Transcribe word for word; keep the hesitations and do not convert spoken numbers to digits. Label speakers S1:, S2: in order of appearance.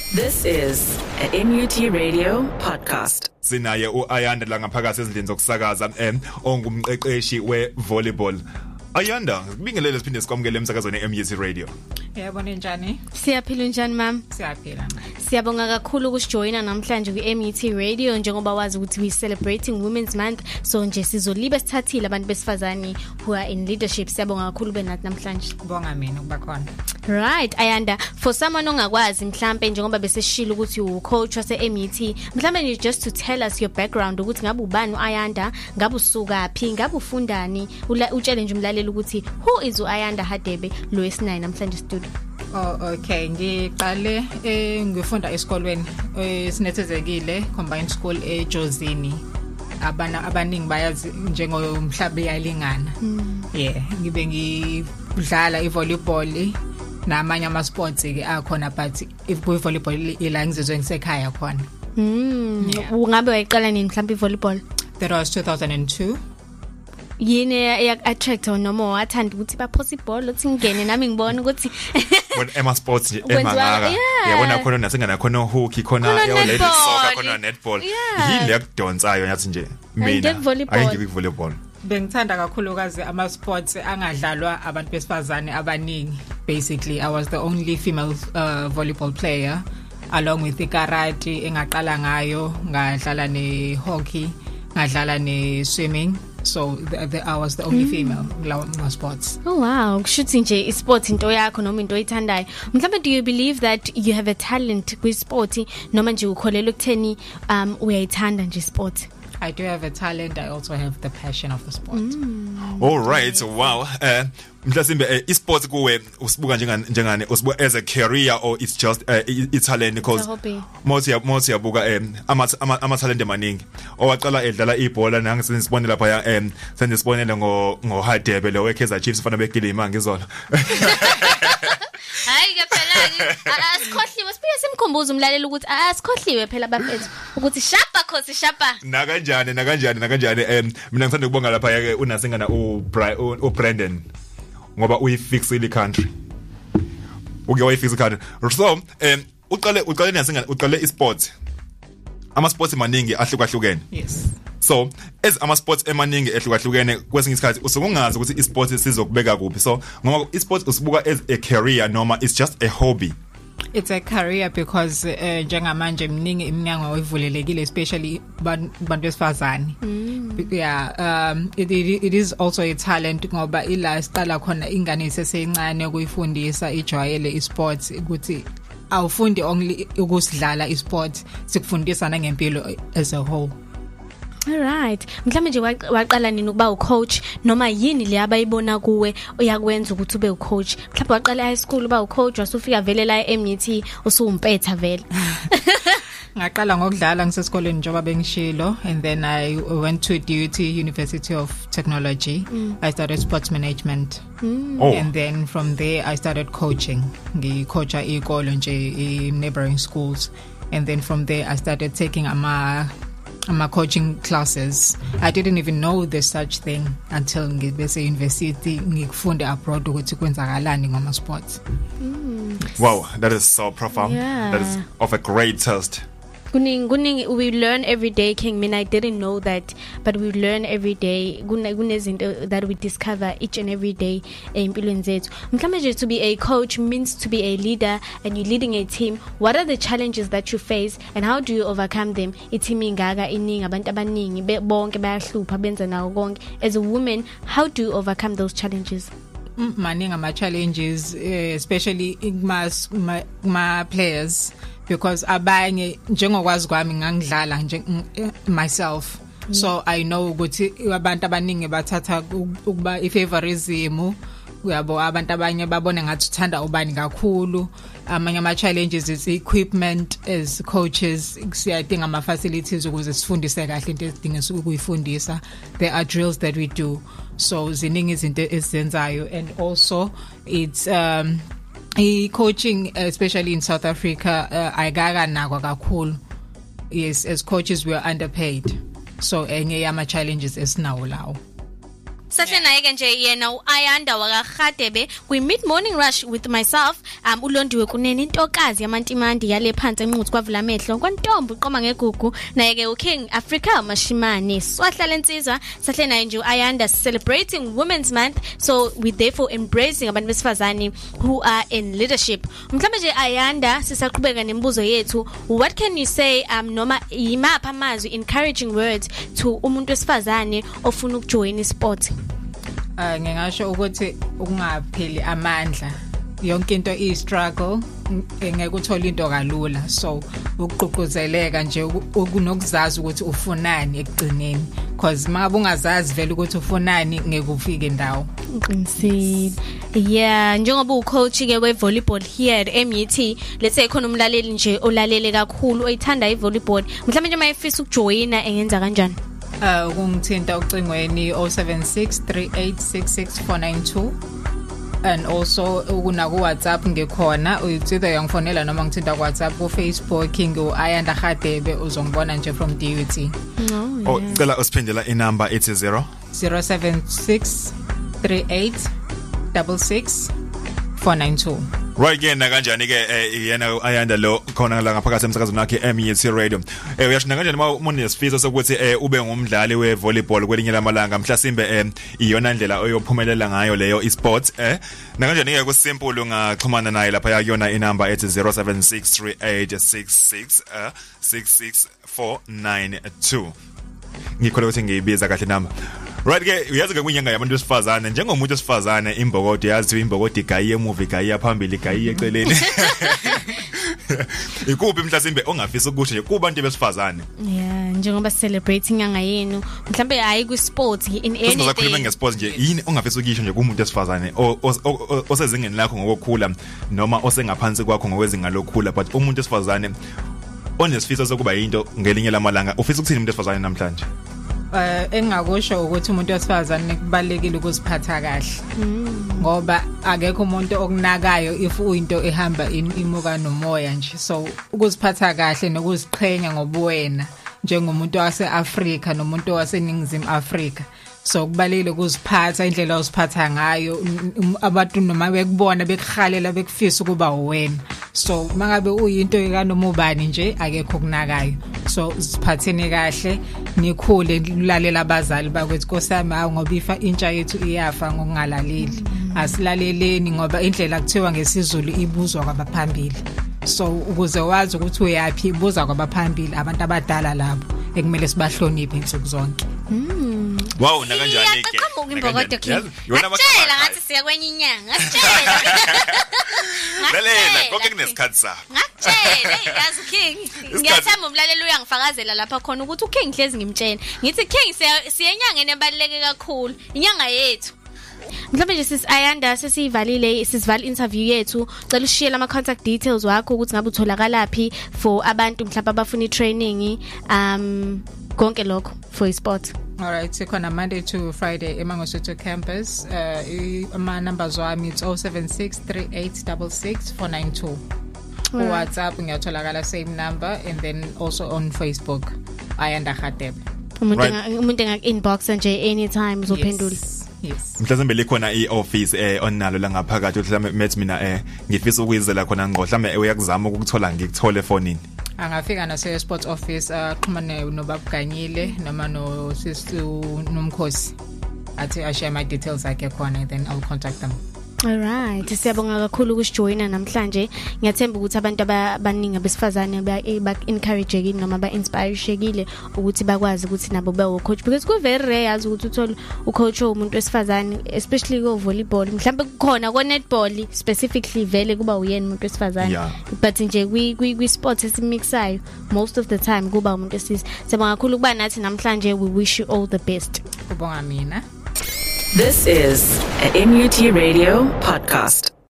S1: This is a N U T Radio podcast.
S2: Sinaye uAyanda la ngaphakathi ezindlini zokusakaza em ongumqeqeshi wevolleyball. Ayanda, kubingelele siphinde sikwamukele emsakazweni e-M U T Radio.
S3: Yabona njani?
S4: Siyaphila njani mama?
S3: Siyaphila.
S4: Siyabonga kakhulu ukujoina namhlanje kwi-M U T Radio njengoba wazi ukuthi we celebrating Women's Month, so nje sizolibe sithathile abantu besifazani who are in leadership. Siyabonga kakhulu benathi namhlanje.
S3: Kubonga mina ukuba khona.
S4: Right, Ayanda, for someone ongakwazi mhlambe njengoba beseshilo ukuthi u coach wase M U T, mhlambe you just to tell us your background ukuthi ngabe ubani uAyanda, ngabe usuka phi, ngabe ufundani, utshele nje umlaleli ukuthi who is uAyanda Hadebe lo wesinine namhlanje studio.
S3: Oh okay, ngiqale eh ngifunda esikolweni esinethezekile combined school eJozini. Abana abaningi bayazi njengomhlabe yalingana. Yeah, ngibe ngidlala ivolleyball namanye ama sports ke akhona but if ku volleyball ila ngizizwe ngisekhaya khona.
S4: Mm, ungabe wayiqala nini mhlawumbe ivolleyball?
S3: That was two thousand two.
S4: Yini ya attract noma wathanda ukuthi ba possible uthi ngene nami ngibona ukuthi
S2: when Emma Sports nje emangaka yabona khona nasengana khona hockey khona yo ladies soccer khona netball yini yakudonsayo nyathi nje mina ayingibe volleyball.
S3: Bengithanda kakhulukazi ama sports angadlalwa abantu besifazane abaningi. Basically I was the only female uh, volleyball player along with ikarate engaqala ngayo, ngadlala ne hockey, ngadlala ne swimming. So the, the, I was the only mm. female in sports.
S4: Oh wow, kushuthi nje isport into yakho noma into oyithandayo. Mhlawumbe do you believe that you have a talent kwi sport noma nje ukholelwa ukutheni um uyayithanda nje sport?
S3: I do have a talent. I also have the passion of the sport.
S2: Mm. All right, so wow. Uh, mhlasimbe uh, esports kuwe usibuka njengani njengani usibuka as a career or it's just uh, it's talent because most ya most yabuka um ama ama talent emaningi. Owaqala edlala ibhola nangisibonela lapha um sendisibonela ngo ngo Hadebe lo weKaizer Chiefs fana begilima ngizona.
S4: Hayi ke phela asikhohliwe siphike simkhumbuza umlaleli ukuthi asikhohliwe phela bafethu ukuthi shapa khosi shapa
S2: na kanjani na kanjani na kanjani em mina ngithanda ukubonga lapha ke unasengana u u Brandon ngoba uyifixile country uke wayifixa country so em uqale uqale nasengana uqale esports ama sports maningi ahlukahlukene.
S3: Yes.
S2: So as ama sports emaningi ehlukahlukene kwesinye isikhathi usukungazi ukuthi isports sizokubeka kuphi. So ngoba isports usibuka as a career noma it's just a hobby.
S3: It's a career because uh, njengamanje mningi iminyango oyivulelekile especially bantu besifazane. Yeah, um it, it, it is also a talent ngoba ila siqala khona ingane isesencane ukuyifundisa ijwayele isports ukuthi awufundi only ukusidlala isport, sikufundisa nangempilo as a whole.
S4: All right, mhlawumbe nje waqala nini ukuba ucoach noma yini le abayibona kuwe uyakwenza ukuthi ube ucoach? Mhlawumbe waqala high school uba ucoach wasufika vele la e-M U T usumpetha vele.
S3: Ngaqala ngokudlala ngisesikoleni njengoba bengishilo and then I went to D U T University of Technology. Mm. I started sports management.
S4: Mm.
S2: Oh.
S3: And then from there I started coaching. Ngicoacha ikolo nje in neighboring schools. And then from there I started taking ama ama coaching classes. I didn't even know there's such thing until ngibese university ngikufunda abroad ukuthi kwenzakalani ngama sports.
S4: Mm.
S2: Wow, that is so profound.
S4: Yeah.
S2: That is of a great test.
S4: Kuning kuning we learn every day, King. I mean, I didn't know that, but we learn every day. Kunezinto that we discover each and every day empilweni zethu. Mhlawumbe to be a coach means to be a leader and you're leading a team. What are the challenges that you face and how do you overcome them? Iteam ingaka iningi abantu abaningi bonke bayahlupha benza nawo konke. As a woman, how do you overcome those challenges?
S3: Maningi ama challenges, especially ma ma players. Because abanye njengokwazi kwami ngangidlala nje myself. Mm. So I know ukuthi abantu abaningi bathatha ukuba ifavorism uyabo abantu abanye babone ngathi uthanda ubani kakhulu. Amanye ama challenges is equipment as coaches siyadinga ama facilities ukuze sifundise kahle into ezidinga ukuyifundisa. There are drills that we do. So ziningi izinto ezenzayo and also it's um I coaching especially in South Africa uh, ayigaka nakwa kakhulu. Yes, as coaches we are underpaid. So enye yama challenges esinawo lawo.
S4: Sahle naye ke nje yena uAyanda wakaGadebe kwi mid morning rush with myself um ulondiwe kunene intokazi yamantimandi yale phansi enquthu kwavula amehlo kwantombi uqoma ngegugu naye ke uKing Africa Mashimane swahlala insizwa sahle naye nje uAyanda celebrating Women's Month so we therefore embracing abantu besifazane who are in leadership. Mhlambe nje Ayanda sisaqhubeka nembuzo yethu, what can you say um noma yimapha amazwi encouraging words to umuntu wesifazane ofuna ukujoin isport?
S3: Uh ngingasho ukuthi ukungapheli amandla yonke into i struggle ngeke uthola into kalula so ukuququzeleka nje ukunokuzazi ukuthi ufunani ekugcineni because mangabe ungazazi vele ukuthi ufunani ngeke ufike indawo
S4: uqinisile. Yeah, njengoba ucoach ke we volleyball here at M U T let's say khona umlaleli nje olalele kakhulu oyithanda ivolleyball mhlawumbe nje mayefisa ukujoina engenza kanjani?
S3: Uh ukungithinta ucingweni zero seven six three eight six six four nine two and also ukuna ku WhatsApp ngekhona uyithiwa yangifonela noma ngithinta ku WhatsApp ku Facebook King uAyanda Gadebe uzongibona nje from D U T.
S4: No.
S2: Oh, cela usiphendela inamba eight zero
S3: zero seven six three eight six six four nine two.
S2: Right again kanjani ke yena uAyanda lo khona la ngaphakathi emsakazweni wakhe M U T Radio. Eh uyashina kanjani uma umuntu nesifiso sokuthi ube ngumdlali we volleyball kwelinye lamalanga mhlasimbe iyona ndlela oyophumelela ngayo leyo esports eh na kanjani ke ku simple ungaxhumana naye lapha yakuyona inamba ethi zero seven six three eight six six six six four nine two. Ngikhola ukuthi ngiyibiza kahle namba. Right ke uyazi ke kwinyanga yabantu besifazane njengomuntu wesifazane imbokodi yazi imbokodi igayi emovie igayi phambili igayi eceleni. Ikuphi mhlasimbe ongafisa ukuthi nje kubantu besifazane?
S4: Yeah, njengoba celebrating inyanga yenu mhlambe hayi ku sports in anything.
S2: Sizokhuluma ngesports nje yini ongafisa ukisho nje kumuntu wesifazane osezingeni lakho ngokukhula noma osengaphansi kwakho ngokwezinga lokukhula but umuntu wesifazane onesifiso sokuba into ngelinye lamalanga ufisa ukuthini umuntu wesifazane namhlanje?
S3: Eh engakusho ukuthi umuntu wesifazane kubalekile ukuziphatha kahle ngoba akekho umuntu okunakayo if uyinto ehamba imuka nomoya nje so ukuziphatha kahle nokuziqhenya ngobuwena njengomuntu waseAfrika nomuntu waseNingizimu Afrika so kubalekile ukuziphatha indlela oziphatha ngayo abantu noma bekubona bekukhalela bekufisa ukuba uwena so mangabe uyinto ekanoma ubani nje akekho kunakayo so siphathene kahle nikhule lalela abazali bakwethu nkosami awu ngoba ifa intsha yethu iyafa ngokungalaleli asilaleleni ngoba indlela kuthiwa ngesizulu ibuzwa kwabaphambili so ukuze wazi ukuthi uyapi ibuza kwabaphambili abantu abadala labo ekumele sibahloniphe insuku zonke.
S4: Mm.
S2: Wow na kanjani ke?
S4: Ngimbokodo ke. Ngiyacela ngathi siya kwenye inyanga. Ngiyacela.
S2: Lalela konke kunesikhathi sakho.
S4: Ngiyacela yazi King. Ngiyathamba umlaleli uyangifakazela lapha khona ukuthi uKing hlezi ngimtshela. Ngithi King siya enyangeni ebaluleke kakhulu. Inyanga yethu. Mhlawumbe nje sis Ayanda sesivalile sisival interview yethu cela ushiye ama contact details wakho ukuthi ngabe utholakala laphi for abantu mhlawumbe abafuna itraining um konke lokho for sport.
S3: All right, sikhona Monday to Friday eMangosuthu campus. Uh ama numbers wami it's zero seven six three eight six six four nine two. Right. WhatsApp ngiyatholakala same number and then also on Facebook Ayanda Gadebe.
S4: Umuntu umuntu ngak inbox nje anytime uzophendula.
S3: Yes.
S2: Mhlawumbe likhona ioffice eh onalo la ngaphakathi mhlawumbe methi mina eh ngifisa ukuyizela khona ngqo mhlawumbe uyakuzama ukukuthola ngikuthole fonini.
S3: Angafika nase sports office axhumane nobabuganyile noma no sisu nomkhosi athi ashare my details akhe khona then I'll contact them.
S4: Alright, siyabonga kakhulu ukujoina namhlanje. Ngiyathemba ukuthi abantu abaningi abesifazane ba encourage noma ba inspire ukuthi bakwazi ukuthi nabo bawo coach because ku very rare yazi ukuthi uthola ucoach umuntu wesifazane especially go volleyball mhlawumbe kukhona ko netball specifically vele kuba uyena umuntu wesifazane but nje kwi kwi sports esimixayo most of the time kuba umuntu wesilisa. Siyabonga kakhulu kuba nathi namhlanje. We wish you all the best.
S3: Kubonga mina.
S1: This is a M U T Radio podcast.